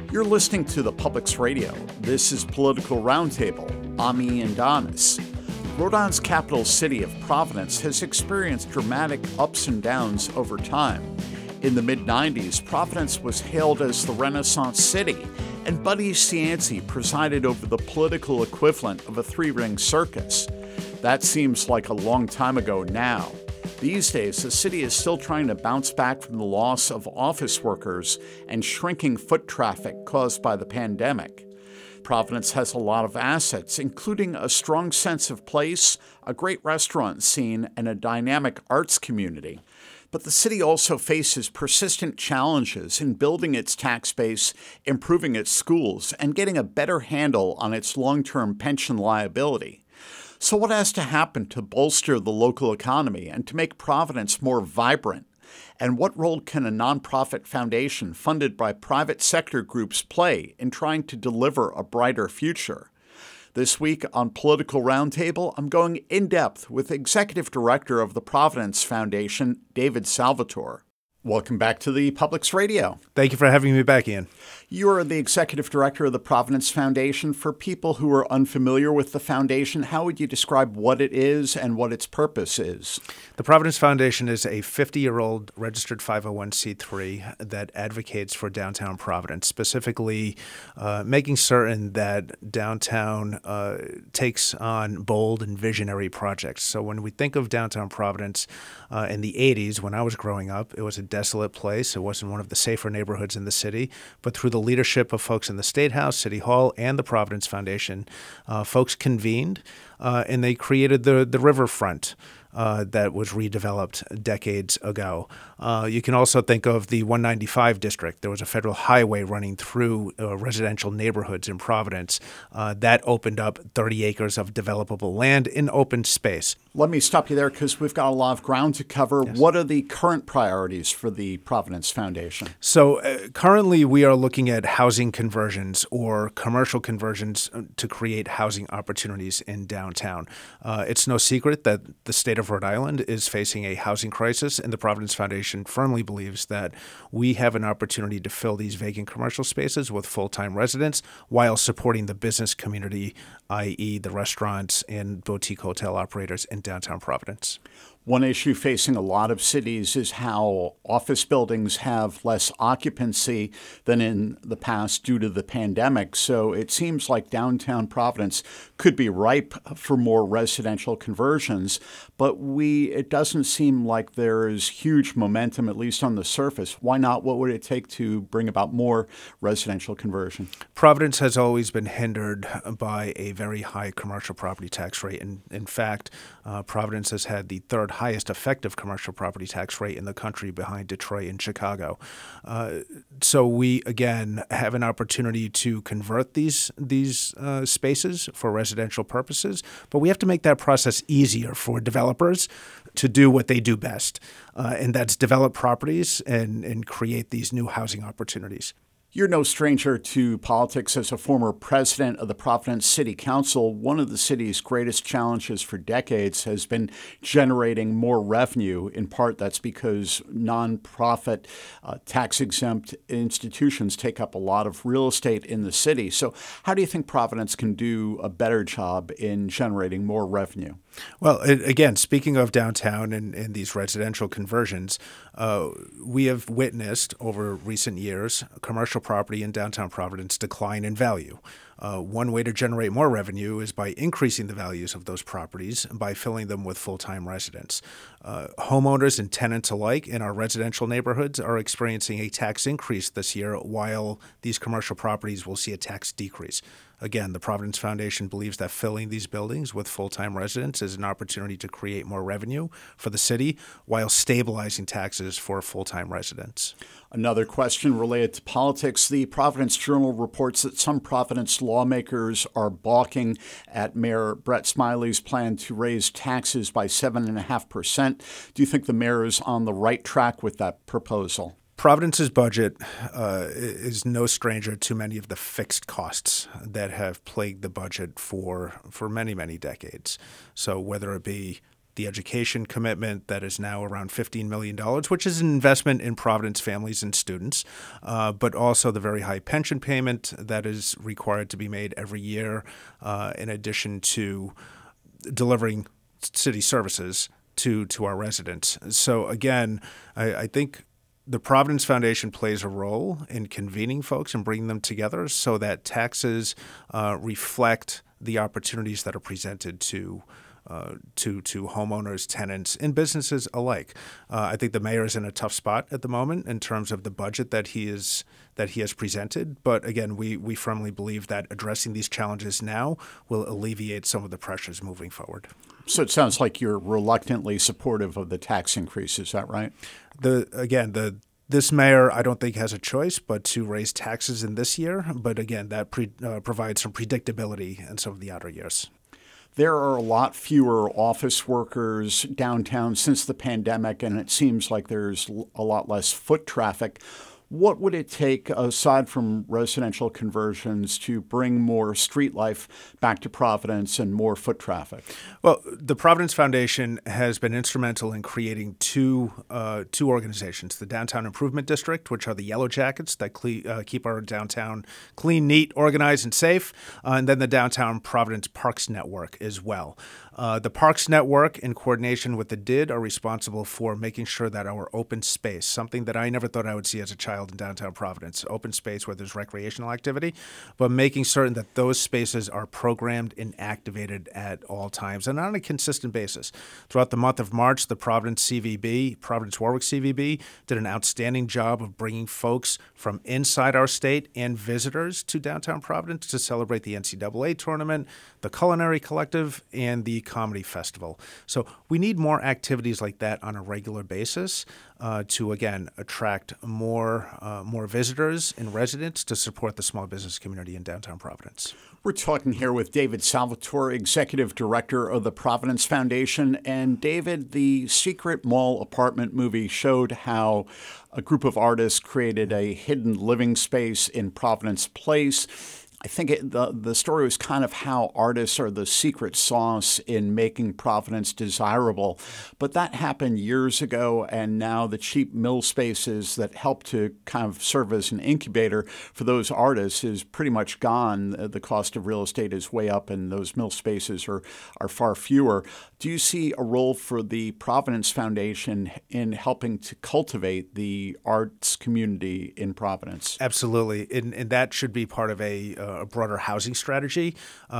You're listening to the Public's Radio. This is Political Roundtable. I'm Ian Donis. Rhode Island's capital city of Providence has experienced dramatic ups and downs over time. In the mid-90s, Providence was hailed as the Renaissance City, and Buddy Cianci presided over the political equivalent of a three-ring circus. That seems like a long time ago now. These days, the city is still trying to bounce back from the loss of office workers and shrinking foot traffic caused by the pandemic. Providence has a lot of assets, including a strong sense of place, a great restaurant scene, and a dynamic arts community. But the city also faces persistent challenges in building its tax base, improving its schools, and getting a better handle on its long-term pension liability. So what has to happen to bolster the local economy and to make Providence more vibrant? And what role can a nonprofit foundation funded by private sector groups play in trying to deliver a brighter future? This week on Political Roundtable, I'm going in-depth with Executive Director of the Providence Foundation, David Salvatore. Welcome back to the Public's Radio. Thank you for having me back, Ian. You are the Executive Director of the Providence Foundation. For people who are unfamiliar with the foundation, how would you describe what it is and what its purpose is? The Providence Foundation is a 50-year-old registered 501c3 that advocates for downtown Providence, specifically making certain that downtown takes on bold and visionary projects. So when we think of downtown Providence in the 80s, when I was growing up, it was a desolate place. It wasn't one of the safer neighborhoods in the city. But through the leadership of folks in the State House, City Hall, and the Providence Foundation, folks convened and they created the riverfront that was redeveloped decades ago. You can also think of the 195 district. There was a federal highway running through residential neighborhoods in Providence that opened up 30 acres of developable land in open space. Let me stop you there because we've got a lot of ground to cover. Yes. What are the current priorities for the Providence Foundation? So currently we are looking at housing conversions or commercial conversions to create housing opportunities in downtown. It's no secret that the state of Rhode Island is facing a housing crisis, and the Providence Foundation firmly believes that we have an opportunity to fill these vacant commercial spaces with full-time residents while supporting the business community, i.e. the restaurants and boutique hotel operators in downtown Providence. One issue facing a lot of cities is how office buildings have less occupancy than in the past due to the pandemic. So it seems like downtown Providence could be ripe for more residential conversions, but it doesn't seem like there is huge momentum, at least on the surface. Why not? What would it take to bring about more residential conversion? Providence has always been hindered by a very high commercial property tax rate. And in fact, Providence has had the third highest effective commercial property tax rate in the country behind Detroit and Chicago. So we, again, have an opportunity to convert these spaces for residential purposes, but we have to make that process easier for developers to do what they do best, and that's develop properties and create these new housing opportunities. You're no stranger to politics. As a former president of the Providence City Council, one of the city's greatest challenges for decades has been generating more revenue. In part, that's because nonprofit, tax-exempt institutions take up a lot of real estate in the city. So how do you think Providence can do a better job in generating more revenue? Well, again, speaking of downtown and these residential conversions, we have witnessed over recent years commercial property in downtown Providence decline in value. One way to generate more revenue is by increasing the values of those properties and by filling them with full-time residents. Homeowners and tenants alike in our residential neighborhoods are experiencing a tax increase this year, while these commercial properties will see a tax decrease. Again, the Providence Foundation believes that filling these buildings with full-time residents is an opportunity to create more revenue for the city while stabilizing taxes for full-time residents. Another question related to politics. The Providence Journal reports that some Providence lawmakers are balking at Mayor Brett Smiley's plan to raise taxes by 7.5%. Do you think the mayor is on the right track with that proposal? Providence's budget is no stranger to many of the fixed costs that have plagued the budget for many, many decades. So whether it be the education commitment that is now around $15 million, which is an investment in Providence families and students, but also the very high pension payment that is required to be made every year, in addition to delivering city services to our residents. So again, I think the Providence Foundation plays a role in convening folks and bringing them together so that taxes reflect the opportunities that are presented to homeowners, tenants, and businesses alike. I think the mayor is in a tough spot at the moment in terms of the budget that he has presented. But again, we firmly believe that addressing these challenges now will alleviate some of the pressures moving forward. So it sounds like you're reluctantly supportive of the tax increase. Is that right? This mayor, I don't think, has a choice but to raise taxes in this year. But again, that provides some predictability in some of the outer years. There are a lot fewer office workers downtown since the pandemic, and it seems like there's a lot less foot traffic. What would it take, aside from residential conversions, to bring more street life back to Providence and more foot traffic? Well, the Providence Foundation has been instrumental in creating two organizations, the Downtown Improvement District, which are the Yellow Jackets that keep our downtown clean, neat, organized, and safe, and then the Downtown Providence Parks Network as well. The Parks Network, in coordination with the DID, are responsible for making sure that our open space, something that I never thought I would see as a child in downtown Providence, open space where there's recreational activity, but making certain that those spaces are programmed and activated at all times and on a consistent basis. Throughout the month of March, the Providence Warwick CVB, did an outstanding job of bringing folks from inside our state and visitors to downtown Providence to celebrate the NCAA tournament, the Culinary Collective, and the Comedy Festival. So we need more activities like that on a regular basis to, again, attract more visitors and residents to support the small business community in downtown Providence. We're talking here with David Salvatore, Executive Director of the Providence Foundation. And David, the Secret Mall apartment movie showed how a group of artists created a hidden living space in Providence Place. I think the story was kind of how artists are the secret sauce in making Providence desirable. But that happened years ago, and now the cheap mill spaces that help to kind of serve as an incubator for those artists is pretty much gone. The cost of real estate is way up, and those mill spaces are far fewer. Do you see a role for the Providence Foundation in helping to cultivate the arts community in Providence? Absolutely, and that should be part of a broader housing strategy.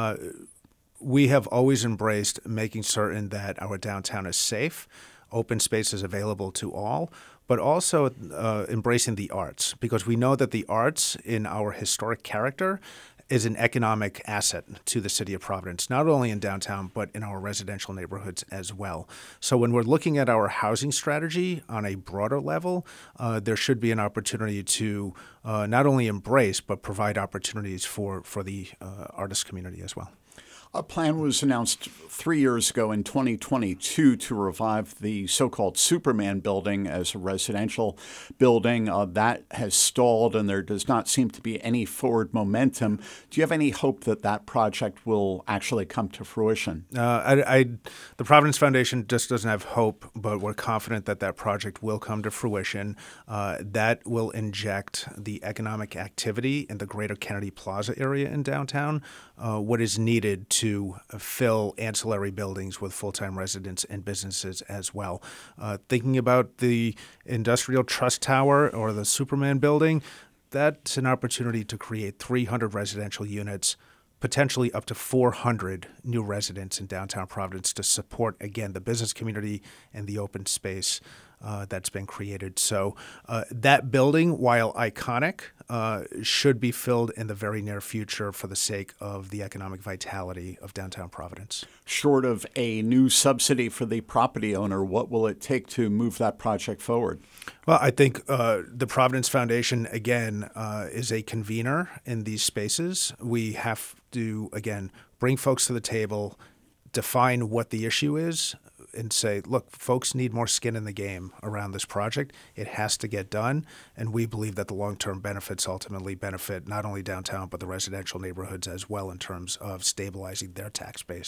We have always embraced making certain that our downtown is safe, open space is available to all, but also embracing the arts, because we know that the arts in our historic character is an economic asset to the city of Providence, not only in downtown, but in our residential neighborhoods as well. So when we're looking at our housing strategy on a broader level, there should be an opportunity to not only embrace, but provide opportunities for the artist community as well. A plan was announced 3 years ago in 2022 to revive the so-called Superman building as a residential building. That has stalled, and there does not seem to be any forward momentum. Do you have any hope that that project will actually come to fruition? The Providence Foundation just doesn't have hope, but we're confident that that project will come to fruition. That will inject the economic activity in the greater Kennedy Plaza area in downtown, what is needed to fill ancillary buildings with full-time residents and businesses as well. Thinking about the Industrial Trust Tower or the Superman building, that's an opportunity to create 300 residential units, potentially up to 400 new residents in downtown Providence to support, again, the business community and the open space that's been created. So that building, while iconic, should be filled in the very near future for the sake of the economic vitality of downtown Providence. Short of a new subsidy for the property owner, what will it take to move that project forward? Well, I think the Providence Foundation, again, is a convener in these spaces. We have to, again, bring folks to the table, define what the issue is, and say, look, folks need more skin in the game around this project. It has to get done, and we believe that the long-term benefits ultimately benefit not only downtown but the residential neighborhoods as well in terms of stabilizing their tax base.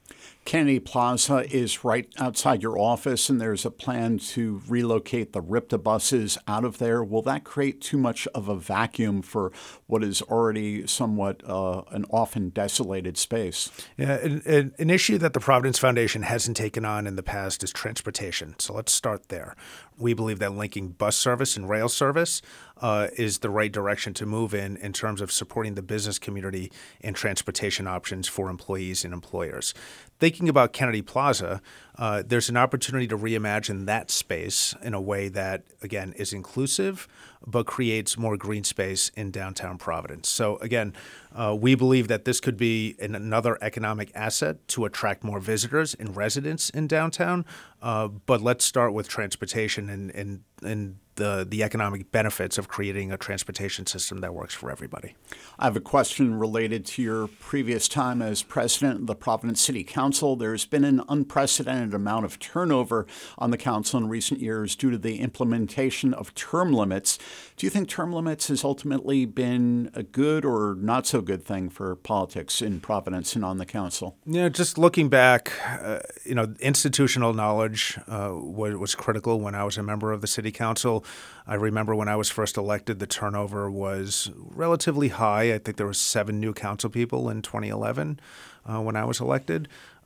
Kennedy Plaza is right outside your office, and there's a plan to relocate the RIPTA buses out of there. Will that create too much of a vacuum for what is already somewhat an often desolated space? Yeah, an issue that the Providence Foundation hasn't taken on in the past is transportation. So let's start there. We believe that linking bus service and rail service is the right direction to move in terms of supporting the business community and transportation options for employees and employers. Thinking about Kennedy Plaza, there's an opportunity to reimagine that space in a way that, again, is inclusive but creates more green space in downtown Providence. So, again, we believe that this could be another economic asset to attract more visitors and residents in downtown. But let's start with transportation and the economic benefits of creating a transportation system that works for everybody. I have a question related to your previous time as president of the Providence City Council. There's been an unprecedented amount of turnover on the council in recent years due to the implementation of term limits. Do you think term limits has ultimately been a good or not so good thing for politics in Providence and on the council? Yeah, just looking back, institutional knowledge was critical when I was a member of the city council. I remember when I was first elected, the turnover was relatively high. I think there were 7 new council people in 2011 when I was elected.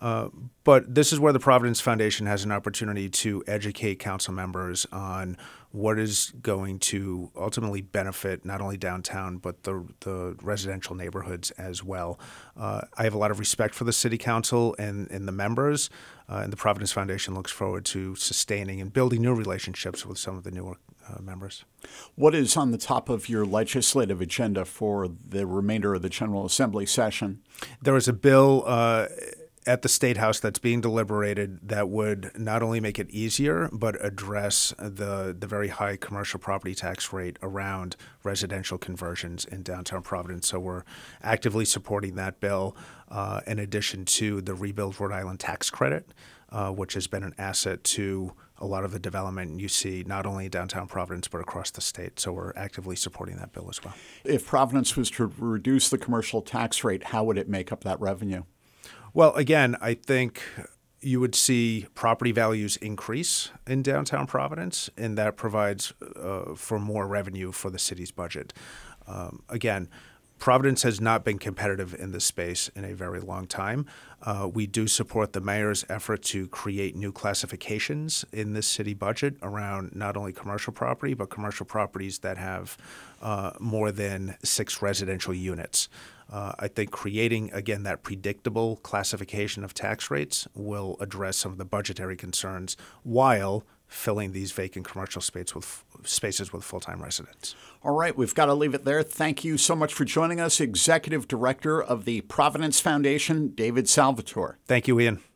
But this is where the Providence Foundation has an opportunity to educate council members on what is going to ultimately benefit not only downtown, but the residential neighborhoods as well. I have a lot of respect for the city council and the members, and the Providence Foundation looks forward to sustaining and building new relationships with some of the newer members. What is on the top of your legislative agenda for the remainder of the General Assembly session? There is a bill at the State House that's being deliberated that would not only make it easier, but address the very high commercial property tax rate around residential conversions in downtown Providence. So we're actively supporting that bill, in addition to the Rebuild Rhode Island tax credit, which has been an asset to a lot of the development you see not only in downtown Providence, but across the state. So we're actively supporting that bill as well. If Providence was to reduce the commercial tax rate, how would it make up that revenue? Well, again, I think you would see property values increase in downtown Providence, and that provides for more revenue for the city's budget. Again, Providence has not been competitive in this space in a very long time. We do support the mayor's effort to create new classifications in this city budget around not only commercial property, but commercial properties that have more than 6 residential units. I think creating, again, that predictable classification of tax rates will address some of the budgetary concerns while filling these vacant commercial spaces with full-time residents. All right, we've got to leave it there. Thank you so much for joining us, Executive Director of the Providence Foundation, David Salvatore. Thank you, Ian.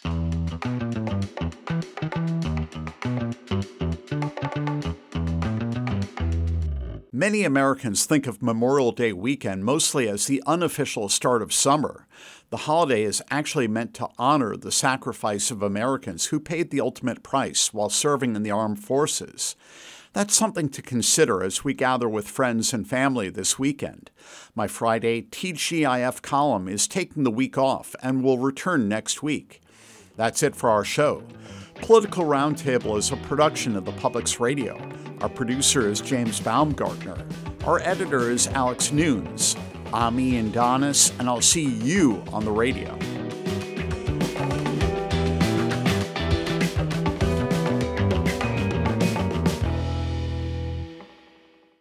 Many Americans think of Memorial Day weekend mostly as the unofficial start of summer. The holiday is actually meant to honor the sacrifice of Americans who paid the ultimate price while serving in the armed forces. That's something to consider as we gather with friends and family this weekend. My Friday TGIF column is taking the week off and will return next week. That's it for our show. Political Roundtable is a production of the Public's Radio. Our producer is James Baumgartner. Our editor is Alex Nunes. I'm Ian Donis, and I'll see you on the radio.